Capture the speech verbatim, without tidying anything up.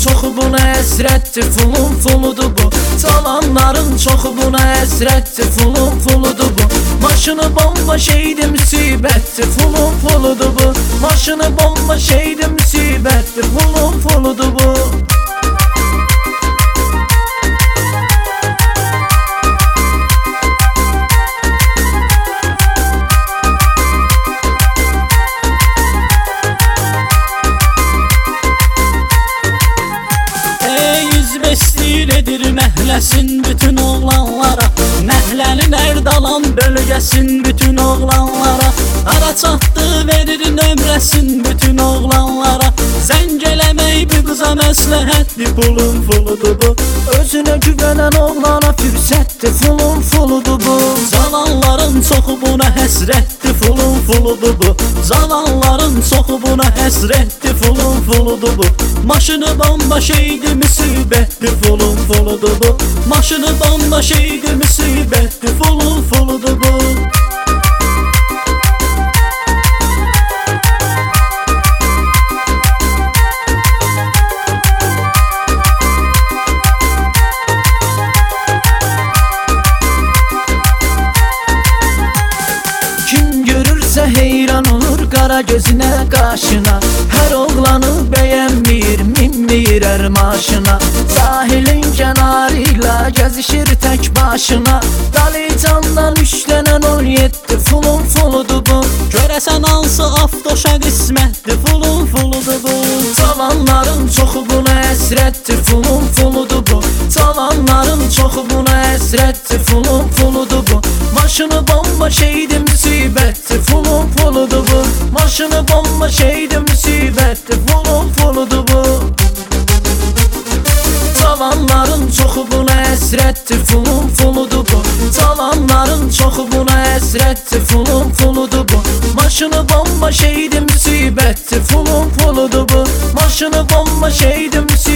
çoxu buna həsrətdir, fulun fuludur bu. Çalanların çoxu buna həsrətdir, fulun fuludur bu. Maşını bomba şeydir, müsibətdir, fulun fuludur bu. Maşını bomba şeydir, müsibətdir, fulun fuludur bu. Edir məhləsin bütün oğlanlara, məhlənin Ərdalan bölgəsin bütün oğlanlara. Ara çatdı verir nömrəsin bütün oğlanlara. Zəng eləmək bir qıza məsləhətdir, pulun fuludur bu. Özünə güvənən oğlana fürsətdir, fulun fuludur bu. Zavalların çoxu buna həsrətdir, fulun fuludur bu. Zavalların çoxu buna həsrətdir, fulun fuludur bu. Maşını bomba şeydir, müsibətdir, fulun fuludur bu. Maşını bomba şeydir, müsibətdir, fulun fuludur bu. Heyran olur qara gözünə, qaşına. Hər oğlanı bəyənmir, minmir ər maşına. Sahilin kənarı ilə gəzişir tək başına. Dalicandan üçlənən on yeddi, fulun fuludur bu. Görəsən hansı aftoşa qismətdir, fulun fuludur bu. Çalanların çoxu buna həsrətdir, fulun fuludur bu. Çalanların çoxu buna həsrətdir, fulun fuludur bu. Maşını bomba şeydir, müsibətdir, fulun fuludur bu. Maşını bomba şeydir, müsibətdir, fulun fuludur bu. Çalanların çoxu buna həsrətdir, fulun fuludur bu. Çalanların çoxu buna həsrətdir, fulun fuludur bu. Maşını bomba şeydir, müsibətdir, fulun fuludur bu. Maşını bomba şeydir, müsibətdir.